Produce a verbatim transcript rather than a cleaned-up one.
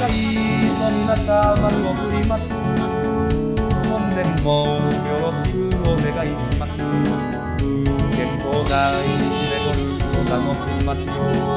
会の皆様に送ります。本年もよろしくお願いします。健康第一でゴルフを楽しみましょう。